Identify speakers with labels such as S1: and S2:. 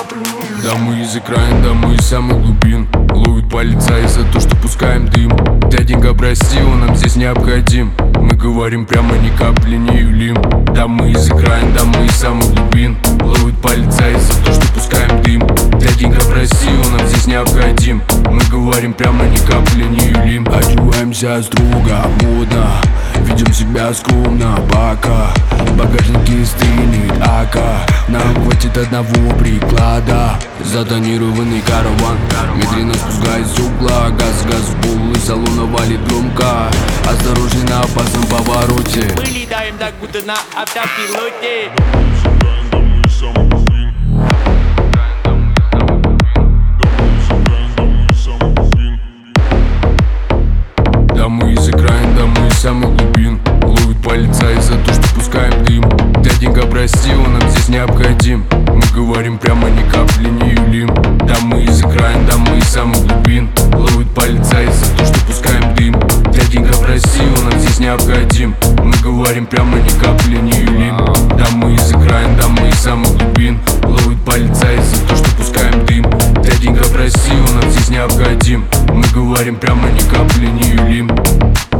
S1: капли не юлим.
S2: Да мы из окраин, да мы из самых глубин. Ловит полицаи за то, что пускаем дым. Дяденька, прости, он нам здесь необходим. Мы говорим прямо, ни капли не юлим. Да мы из окраин, да мы из самых глубин. Ловит полицаи за то, что пускаем дым. Дяденька, прости, он нам здесь необходим. Мы говорим прямо, ни капли не юлим. Одеваемся строго, модно, ведем себя скромно, пока в багажнике стынет ака. Нам хватит одного приклада. Затонированный караван медленно спускаясь с угла. Газ в пол и салона валит громко. Осторожней на опасном повороте.
S3: Мы летаем так, будто на автопилоте.
S2: Да мы из окраин, да мы из самых глубин. Ловит полицаи за то, что пускаем дым. Дяденька, прости, он нам здесь необходим. Мы говорим прямо, ни капли не юлим. Да мы из окраин, да мы из самых глубин. Ловит полицаи за то, что пускаем дым. Дяденька, прости, он нам здесь необходим. Мы говорим прямо, ни капли не юлим. Да мы из окраин, да мы из самых глубин. Ловит полицаи за то, что пускаем дым. Дяденька, прости, он нам здесь необходим. Мы говорим прямо, ни капли не юлим.